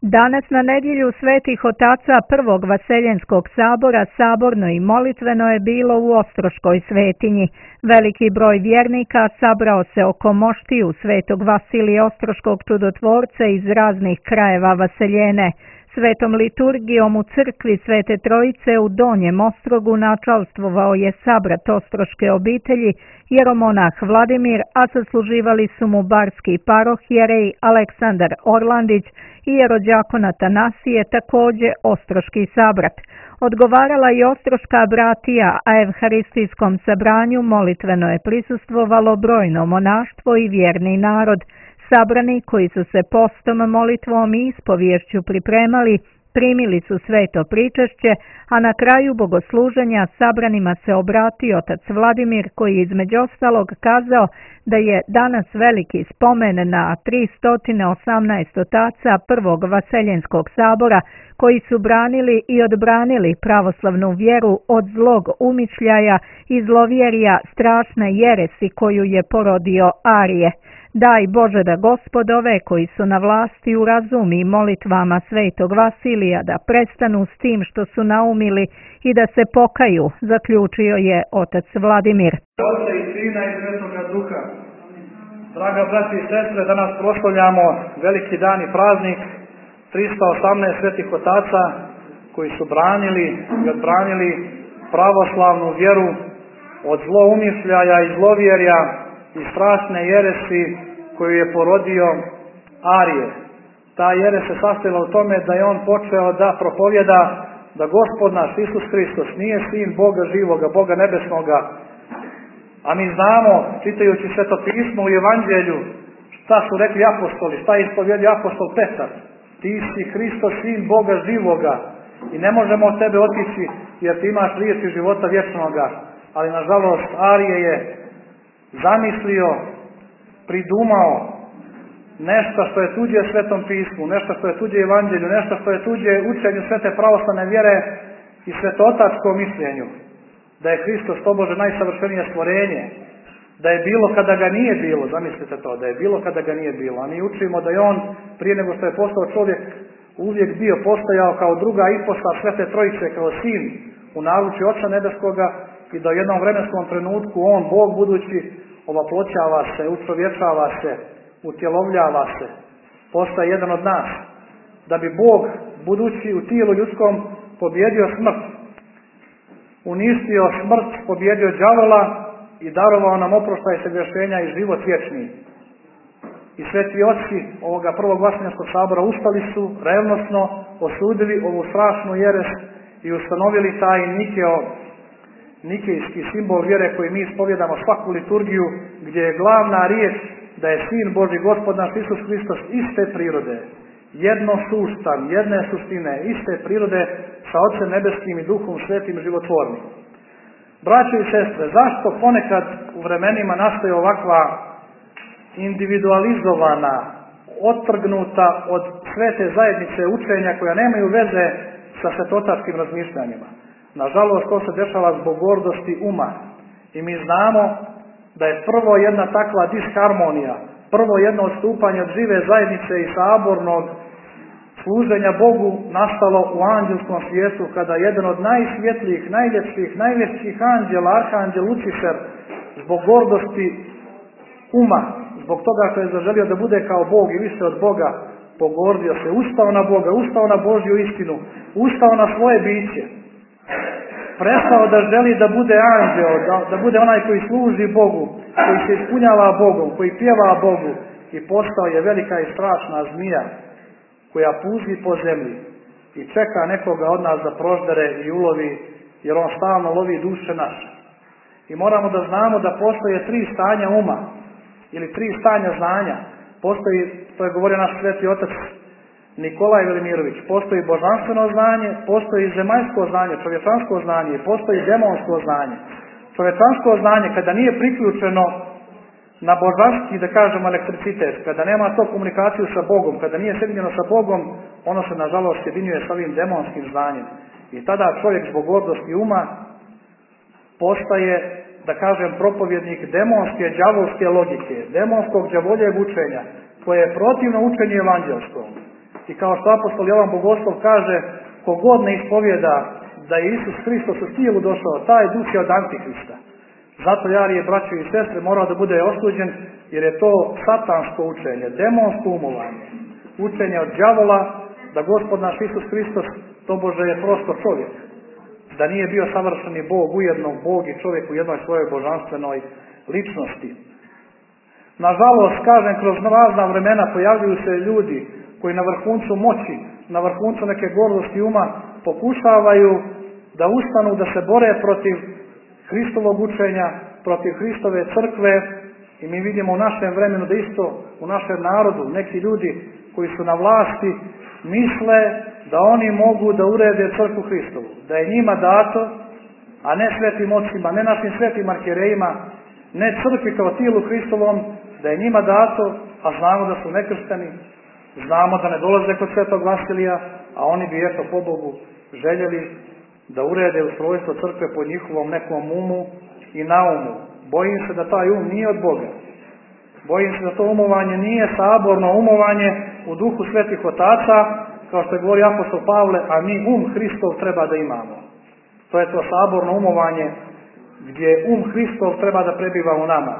Danas na nedjelju svetih otaca prvog Vaseljenskog sabora saborno i molitveno je bilo u Ostroškoj svetinji. Veliki broj vjernika sabrao se oko moštiju svetog Vasilija Ostroškog čudotvorca iz raznih krajeva Vaseljene. Svetom liturgijom u crkvi Svete Trojice u Donjem Ostrogu načalstvovao je sabrat ostroške obitelji jeromonah Vladimir, a sasluživali su mu barski parohijerej Aleksandar Orlandić i jerođakon Atanasije, također ostroški sabrat. Odgovarala i ostroška bratija, a evharistijskom sabranju molitveno je prisustvovalo brojno monaštvo i vjerni narod. Sabrani koji su se postom, molitvom i ispovješću pripremali, primili su sveto pričešće, a na kraju bogosluženja sabranima se obratio otac Vladimir, koji je između ostalog kazao da je danas veliki spomen na 318 otaca prvog Vaseljenskog sabora, koji su branili i odbranili pravoslavnu vjeru od zlog umišljaja i zlovjerja strašne jeresi koju je porodio Arije. Daj Bože da gospodove koji su na vlasti urazumi molitvama svetog Vasilija da prestanu s tim što su naumili i da se pokaju, zaključio je otac Vladimir. Oca i Sina i Svetoga Duha. Draga braći i sestre, danas proslavljamo veliki dan i praznik 318 svetih otaca koji su branili i odbranili pravoslavnu vjeru od zloumišljaja i zlovjerja i strašne jeresi koju je porodio Arije. Ta jeres se sastojala u tome da je on počeo da propovjeda da Gospod naš Isus Hristos nije sin Boga živoga, Boga nebesnoga. A mi znamo, čitajući Sveto pismo u Evanđelju, šta su rekli apostoli, šta je ispovjedio apostol Petar. Ti si Hristos, sin Boga živoga i ne možemo od tebe otići jer ti imaš riječi života vječnoga. Ali nažalost Arije je zamislio, pridumao nešto što je tuđe Svetom pismu, nešto što je tuđe Evanđelju, nešto što je tuđe učenju svete pravoslavne vjere i svetotačkom mišljenju. Da je Hristos tobože najsavršenije stvorenje, da je bilo kada ga nije bilo, zamislite to, da je bilo kada ga nije bilo. A mi učimo da je on, prije nego što je postao čovjek, uvijek bio postojao kao druga ipostav Svete Trojice, kao sin u naručju Oca nebeskoga i da u jednom vremenskom trenutku on, Bog budući, ovaploćava se, učovječava se, utjelovljava se, postaje jedan od nas. Da bi Bog budući u tijelu ljudskom pobjedio smrt, uništio smrt, pobjedio đavola i darovao nam oproštaj sagriješenja i život vječni. I sveti oci ovoga prvog Vaseljenskog sabora ustali su revnosno, osudili ovu strašnu jeres i ustanovili taj nikejski simbol vjere koji mi ispovjedamo svaku liturgiju, gdje je glavna riječ da je Sin Božji Gospod naš Isus Hristos iste prirode, jednosustan, jedne suštine, iste prirode sa Otcem nebeskim i Duhom svetim životvornim. Braćo i sestre, zašto ponekad u vremenima nastaje ovakva individualizovana, otrgnuta od svete zajednice učenja koja nemaju veze sa svetotačkim razmišljanjima? Nažalost, to se dešava zbog gordosti uma. I mi znamo da je prvo jedna takva disharmonija, prvo jedno odstupanje od žive zajednice i sabornog služenja Bogu nastalo u anđelskom svijetu, kada jedan od najsvjetlijih, najljepših, najvećih anđela, arhanđel Lucifer, zbog gordosti uma, zbog toga što je zaželio da bude kao Bog i više od Boga, pogordio se, ustao na Boga, ustao na Božju istinu, ustao na svoje biće. Prestao da želi da bude anđeo, da bude onaj koji služi Bogu, koji se ispunjava Bogom, koji pjeva Bogu i postao je velika i strašna zmija koja puzi po zemlji i čeka nekoga od nas da proždere i ulovi, jer on stalno lovi duše naše. I moramo da znamo da postoje 3 stanja uma ili 3 stanja znanja. Postoji, to je govorio naš sveti otac Nikolaj Velimirović, postoji božanstveno znanje, postoji zemaljsko znanje, čovječansko znanje, postoji demonsko znanje. Čovječansko znanje, kada nije priključeno na božanski, da kažemo, elektricitet, kada nema to komunikaciju sa Bogom, kada nije sjedinjeno sa Bogom, ono se nažalost sjedinjuje sa ovim demonskim znanjem. I tada čovjek zbog gordosti uma postaje, da kažem, propovjednik demonske, đavolske logike, demonskog đavoljeg učenja, koje je protivno učenju evanđelskom. I kao što apostol Jovan Bogoslov kaže, kogod ne ispovijeda da je Isus Hristos u tijelu došao, taj duh je od Antihrista. Zato, jari, braćo i sestre, mora da bude osuđen, jer je to satansko učenje, demonsko umovanje. Učenje od đavola da Gospod naš Isus Hristos tobože je prosto čovjek. Da nije bio savršeni Bog, ujedno Bog i čovjek u jednoj svojoj božanstvenoj ličnosti. Nažalost, kažem, kroz razna vremena pojavljuju se ljudi koji na vrhuncu moći, na vrhuncu neke gordosti uma pokušavaju da ustanu, da se bore protiv Hristovog učenja, protiv Hristove crkve, i mi vidimo u našem vremenu da isto u našem narodu neki ljudi koji su na vlasti misle da oni mogu da urede crkvu Hristovu, da je njima dato, a ne svetim ocima, ne našim svetim arhijerejima, ne crkvi kao tijelu Hristovom, da je njima dato, a znamo da su nekršteni, znamo da ne dolaze kod svetog Vasilija, a oni bi eto po Bogu željeli da urede ustrojstvo crkve po njihovom nekom umu i naumu. Bojim se da taj um nije od Boga. Bojim se da to umovanje nije saborno umovanje u duhu svetih otaca, kao što je govori apostol Pavle, a mi um Hristov treba da imamo. To je to saborno umovanje gdje um Hristov treba da prebiva u nama.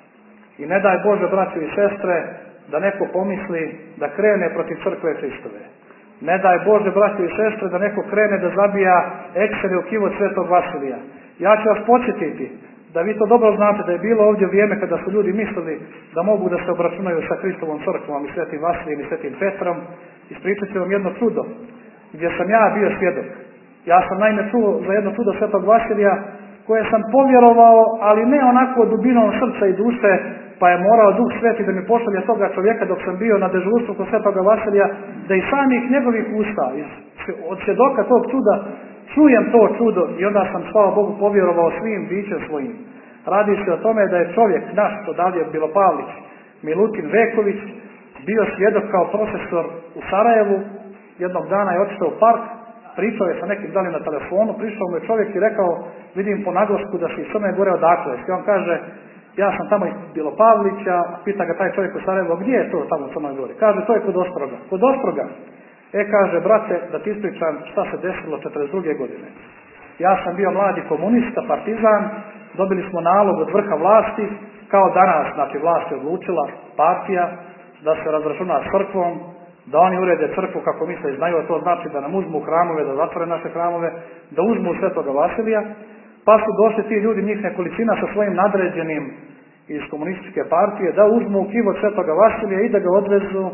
I ne daj Bože, braćo i sestre, da neko pomisli da krene protiv crkve Hristove. Ne daj Bože, braćo i sestre, da neko krene da zabija eksere u kivot svetog Vasilija. Ja ću vas podsjetiti da vi to dobro znate da je bilo ovdje vrijeme kada su ljudi mislili da mogu da se obračunaju sa Hristovom crkvom i svetim Vasilijem i svetim Petrom. Ispričat ću vam jedno čudo gdje sam ja bio svjedok. Ja sam naime čuo za jedno čudo svetog Vasilija koje sam povjerovao, ali ne onako dubinom srca i duše, pa je morao Duh Sveti da mi pošalje toga čovjeka dok sam bio na dežurstvu kod svetoga Vasilija, da i samih njegovih usta, od svjedoka tog čuda, čujem to čudo i onda sam, slava Bogu, povjerovao svim bićem svojim. Radi se o tome da je čovjek naš, odavdje Bilopavlić, Milutin Veković, bio svjedok kao profesor u Sarajevu. Jednog dana je otišao u park, pričao je sa nekim dalje na telefonu, prišao mu je čovjek i rekao, vidim po naglasku da si iz Crne Gore, odakle. I on kaže, ja sam tamo iz Bilopavlića, pita ga taj čovjek u Sarajevu, gdje je to tamo u Crnoj Gori? Kaže, to je kod Ostroga. Kod Ostroga? Kaže, brate, da ti ispričam šta se desilo 42. godine. Ja sam bio mladi komunista, partizan, dobili smo nalog od vrha vlasti, kao danas, znači vlast je odlučila, partija, da se razračuna s crkvom, da oni urede crkvu kako misle i znaju, a to znači da nam uzmu hramove, da zatvore naše hramove, da uzmu svetoga Vasilija, pa su došli ti ljudi, njih nekolicina sa svojim nadređenim iz komunističke partije, da uzmu kivot svetoga Vasilija i da ga odvezu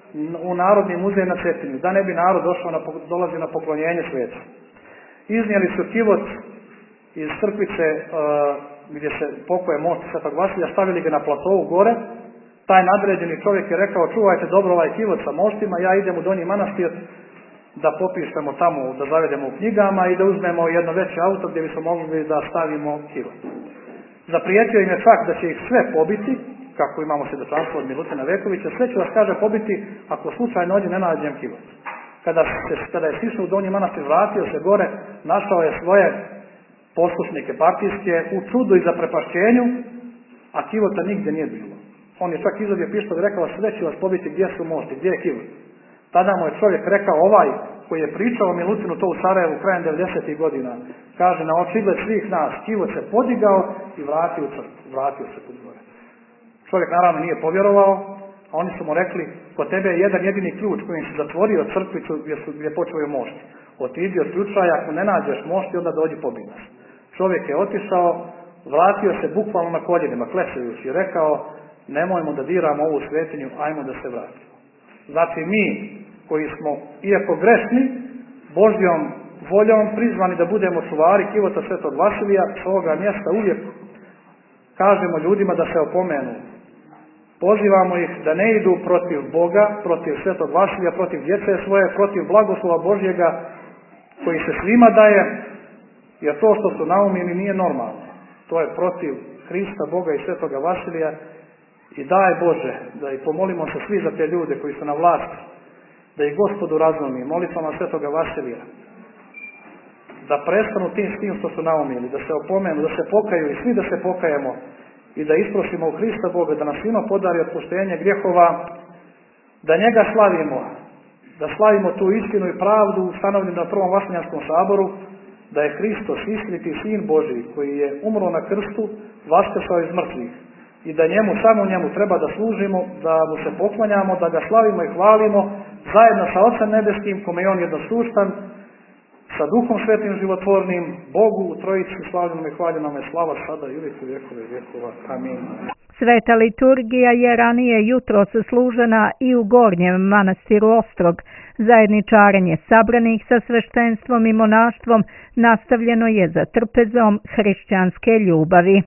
u Narodni muzej na Cetinju, da ne bi narod dolazi na poklonjenje svetu. Iznijeli su kivot iz crkvice gdje se pokuje most svetog Vasilija, stavili ga na platovu gore. Taj nadređeni čovjek je rekao, čuvajte dobro ovaj kivot sa mostima, ja idem u Donji Manastir da popišemo tamo, da zavedemo u knjigama i da uzmemo jedno veće auto gdje bismo mogli da stavimo kivot. Zaprijetio im je čak da će ih sve pobiti, kako imamo svjedočanstvo od Milutina Vekovića, sve ću vas, kaže, pobiti ako slučajno ovdje ne nađem kivot. Kada je sišao u Donji Manastir, vratio se gore, našao je svoje poslušnike partijske u čudu i zaprepašćenju, a kivota nigdje nije bilo. On je čak izadio pištolj i rekao, sve ću vas pobiti, gdje su mosti, gdje je kivot. Tada mu je čovjek rekao, ovaj koji je pričao o Milutinu to u Sarajevu krajem 90. godina, kaže, na očigled svih nas, kivot se podigao i vratio u crkvu, vratio se kod gore. Čovjek naravno nije povjerovao, a oni su mu rekli, kod tebe je jedan jedini ključ kojim se zatvorio crkvicu gdje počeo mošti. Otidi od ključa, ako ne nađeš mošti, onda dođi pobij nas. Čovjek je otišao, vratio se bukvalno na koljenima, klesajući i rekao, nemojmo da diramo ovu svetinju, ajmo da se vratimo. Znači mi, koji smo, iako grešni, Božjom voljom prizvani da budemo čuvari kivota svetog Vasilija, s ovoga mjesta uvijek kažemo ljudima da se opomenu. Pozivamo ih da ne idu protiv Boga, protiv svetog Vasilija, protiv djece svoje, protiv blagoslova Božjega koji se svima daje, jer to što su naumili nije normalno. To je protiv Hrista, Boga i svetoga Vasilija. I daj Bože da i pomolimo se svi za te ljude koji su na vlasti, da ih Gospodu razumi, molitvama svetoga Vasilija, da prestanu s tim što su naumili, da se opomenu, da se pokaju i svi da se pokajemo i da isprosimo u Hrista Boga, da nas svima podari otpuštenje grijehova, da njega slavimo da slavimo tu istinu i pravdu ustanovljenu na Prvom Vaseljanskom saboru, da je Hristos istiniti Sin Božji koji je umro na krstu, vaskrsao iz mrtvih i da samo njemu treba da služimo, da mu se poklanjamo, da ga slavimo i hvalimo zajedno sa Ocem Nebeskim, kome je on jednosuštan, sa Duhom Svetim životvornim, Bogu u Trojici slavljenom i hvaljenom je slava sada i uvijek u vjekove vjekova. Amin. Sveta liturgija je ranije jutros služena i u Gornjem manastiru Ostrog. Zajedničarenje sabranih sa sveštenstvom i monaštvom nastavljeno je za trpezom hrišćanske ljubavi.